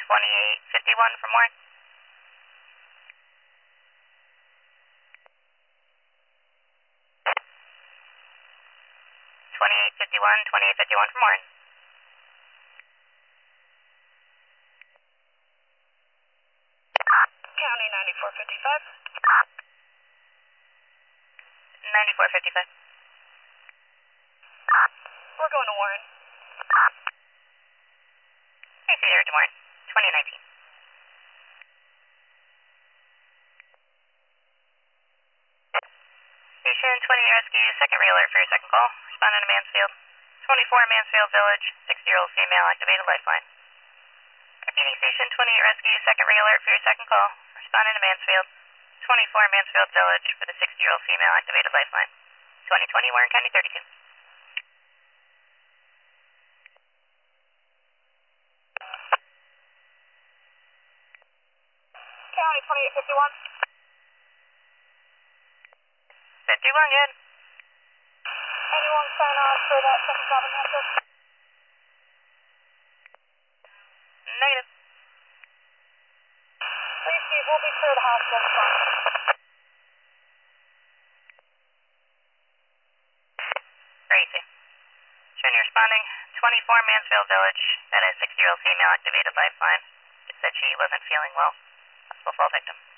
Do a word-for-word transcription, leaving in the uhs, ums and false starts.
twenty-eight fifty-one from Warren. twenty-eight fifty-one, twenty-eight fifty-one from Warren. County ninety-four fifty-five. ninety-four fifty-five. We're going to Warren. Hey, see you here to Warren. twenty nineteen. Station twenty rescue, second re-alert for your second call. Responding to Mansfield. twenty-four Mansfield Village, sixty-year-old female, activated lifeline. Repeating station twenty-eight rescue, second re-alert for your second call. Responding to Mansfield. twenty-four Mansfield Village for the sixty-year-old female, activated lifeline. twenty twenty Warren County thirty-two. County twenty-eight fifty-one. fifty-one, good. Anyone sign on for that second comprehensive? Negative. Please, Steve, we'll be clear to hospital. Crazy. Showing you responding. twenty-four Mansfield Village. That is sixty-year-old female, activated lifeline. It said she wasn't feeling well. Possible fall victim.